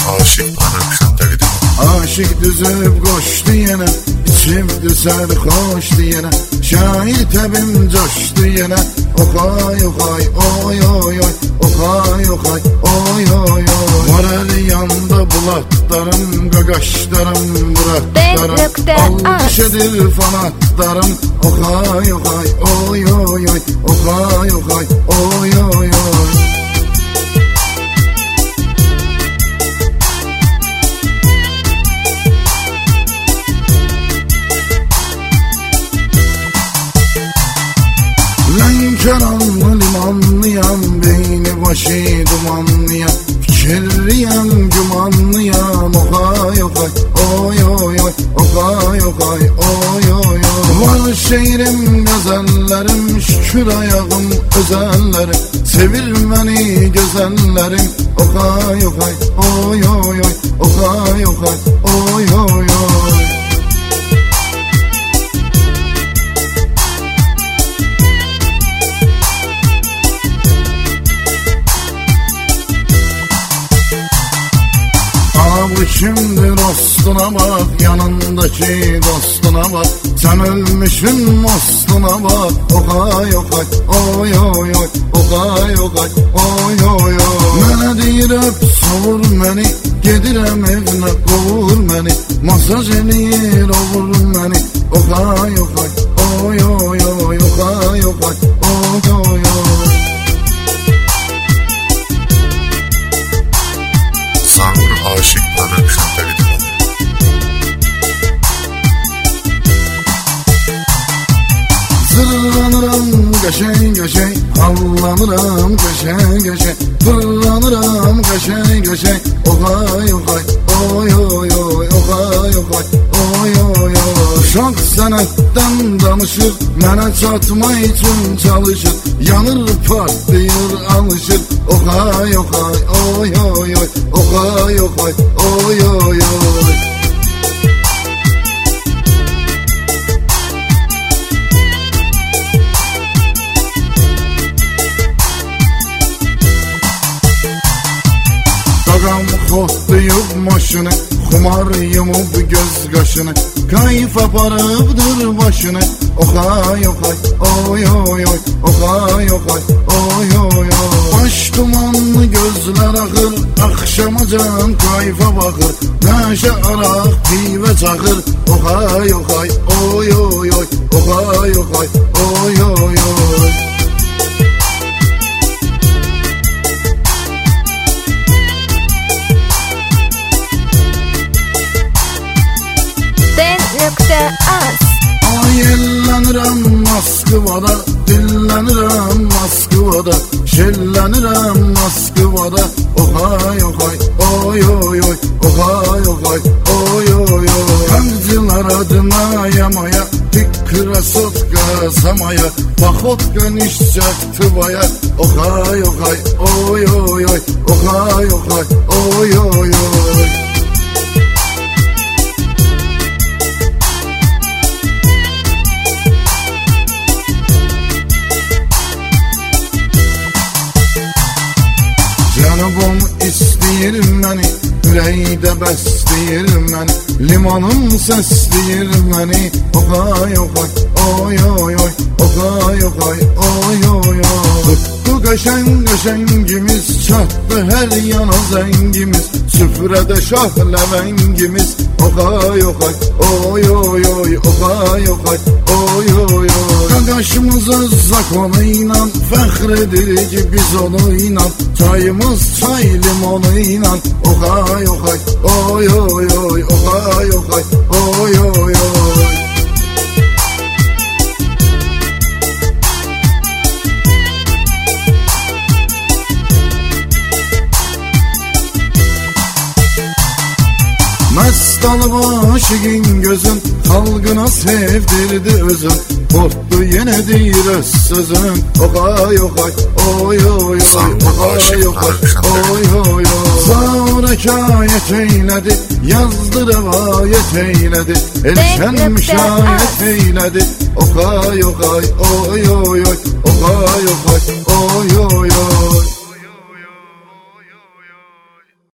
aşıqların təqdimi. Aşık düzüb qoşdu yenə, içimdi sərxoşdu yenə, şair təbim coşdu yenə. Oxay oxay oy oy oy, oxay oxay oy oy oy. Var əli yanda bulatlarım, qaqaşlarım, buraklarım, almış edir fanatlarım. Oxay oxay oy oy oy, oxay oxay oy oy oy. Lənkəranlı limanlıyam, beyni başı dumanlıyam, fikirliyəm gümanlıyam. Oxay oxay oy oy oy, oxay oxay oy oy oy. Var şeirim qəzəllərim, şükür ayağım özəllərim, sevir məni gözəllərim. Oxay oxay oy oy oy, oxay oxay oy oy oy. Bu kimdir dostuna bak, yanındaki dostuna bak, sen ölmüşün mostuna bak. Oxay oxay oy oy oy, oxay oxay oy oy oy. Mənə deyir öp savur məni, gedirəm evinə qovur məni, masaj eləyir olur məni. Oxay oxay oy oy oy, oxay oxay oy oy oy. Sağır aşıqların təqdimi. Zırlanıram qəşəng qəşəng, hallanıram qəşəng qəşəng, fırlanıram qəşəng qəşəng. Oxay oxay oy oy oy, oxay oxay oy oy oy. Uşaq sənətdən danışır, mənə çatma üçün çalışır, yanır partlayır alışır. Oxay oxay oy oy oy, oxay oxay oy oy oy. Qaqam xotlayıb maşını, xumar yumub göz qaşını, kayf aparıbdır başını. Oxay oxay oy oy oy, oxay oxay oy oy oy. Baş dumanlı gözlər axır, axşamacan kayfa baxır, nəşə araq pivə çaxır. Oxay oxay oy oy oy, oxay oxay oy oy oy. Yellənirəm Moskvada, dillənirəm Moskvada, şellənirəm Moskvada. Oxay oxay oy oy oy, oxay oxay oy oy oy. Həmcilər adına yamaya, tik krasotka samaya, paxotka nişcək tıvaya. Oxay oxay oy oy oy, oxay oxay oy oy oy. Canım istəyir məni, ürəkdə bəsləyir məni, limanım səsləyir məni. Oxay oxay oy oy oy, oxay oxay oy oy oy. Tutdu qəşəng qəşəngimiz, çatdı hər yana zəngimiz, süfrədə şah ləvəngimiz. Oxay oxay oy oy oy, oxay oxay oy oy oy. Qaqaşımız öz zakonu ilə fəxr edirik biz onu ilə, çayımız çay limonu ilə. Oxay oxay oy oy oy, oxay oxay oy oy oy. Məst alıb aşığın gözün, xalqına sevdirdi özün, qorxdu yenə deyir öz sözün. Oxay oxay oy oy oy, oxay oxay oy oy oy. Zar hekayət eylədi, yazdı rəvayət eylədi, elşən müşayət eylədi. Oxay oxay oy oy oy, oxay oxay oy oy oy.